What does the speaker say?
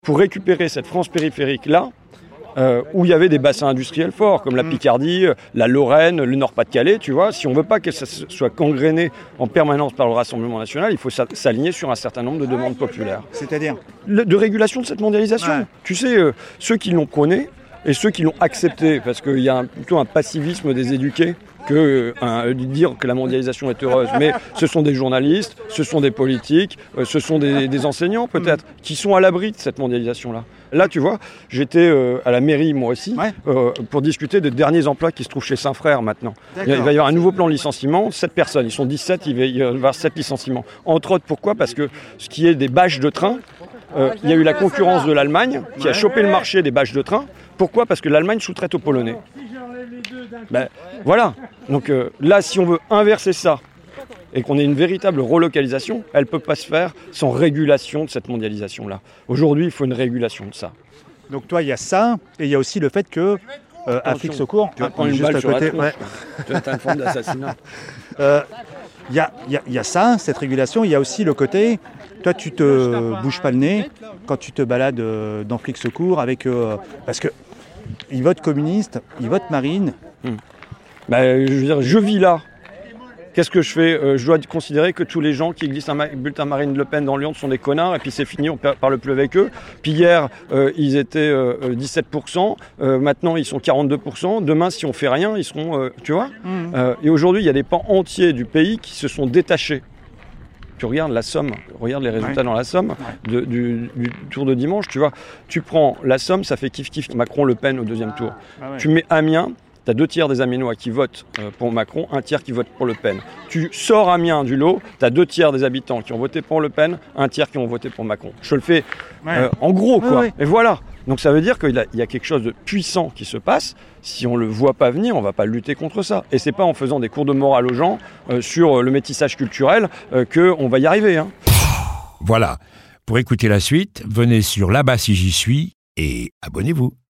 Pour récupérer cette France périphérique-là, où il y avait des bassins industriels forts, comme la Picardie, la Lorraine, le Nord-Pas-de-Calais, tu vois, si on ne veut pas que ça soit gangréné en permanence par le Rassemblement national, il faut s'aligner sur un certain nombre de demandes populaires. C'est-à-dire de régulation de cette mondialisation. Ouais. Tu sais, ceux qui l'ont prôné et ceux qui l'ont accepté, parce qu'il y a plutôt un passivisme des éduqués que dire que la mondialisation est heureuse. Mais ce sont des journalistes, ce sont des politiques, ce sont des enseignants peut-être, qui sont à l'abri de cette mondialisation-là. Là, tu vois, j'étais à la mairie, moi aussi, pour discuter des derniers emplois qui se trouvent chez Saint-Frère maintenant. Il va y avoir un nouveau plan de licenciement, 7 personnes, ils sont 17, il va y avoir 7 licenciements. Entre autres, pourquoi ? Parce que ce qui est des bâches de train, il y a eu la concurrence de l'Allemagne qui a chopé le marché des bâches de train. Pourquoi ? Parce que l'Allemagne sous-traite aux Polonais. Ben, voilà. Donc là, si on veut inverser ça et qu'on ait une véritable relocalisation, elle ne peut pas se faire sans régulation de cette mondialisation-là. Aujourd'hui, il faut une régulation de ça. Donc toi, il y a ça, et il y a aussi le fait que Afrique Secours, tu vas prendre une balle sur la tronche. Tu vas t'informer d'assassinat. Il y a ça, cette régulation. Il y a aussi le côté, toi, tu te bouges pas le nez quand tu te balades dans Afrique Secours avec... parce que ils votent communistes, ils votent marine. Ben, je veux dire, je vis là. Qu'est-ce que je fais ? Je dois considérer que tous les gens qui glissent un bulletin Marine Le Pen dans Lyon sont des connards, et puis c'est fini, on parle plus avec eux. Puis hier, ils étaient 17%, maintenant ils sont 42%. Demain, si on fait rien, ils seront... tu vois ? Et aujourd'hui, il y a des pans entiers du pays qui se sont détachés. Tu regardes la Somme, regarde les résultats dans la Somme du tour de dimanche, tu vois. Tu prends la Somme, ça fait kiff-kiff Macron-Le Pen au deuxième tour. Tu mets Amiens, tu as 2 tiers des Amiénois qui votent pour Macron, 1 tiers qui vote pour Le Pen. Tu sors Amiens du lot, tu as 2 tiers des habitants qui ont voté pour Le Pen, 1 tiers qui ont voté pour Macron. Je le fais en gros, quoi. Et voilà. Donc ça veut dire qu'il y a quelque chose de puissant qui se passe. Si on ne le voit pas venir, on ne va pas lutter contre ça. Et c'est pas en faisant des cours de morale aux gens sur le métissage culturel qu'on va y arriver. Hein. Voilà. Pour écouter la suite, venez sur Là-bas si j'y suis et abonnez-vous.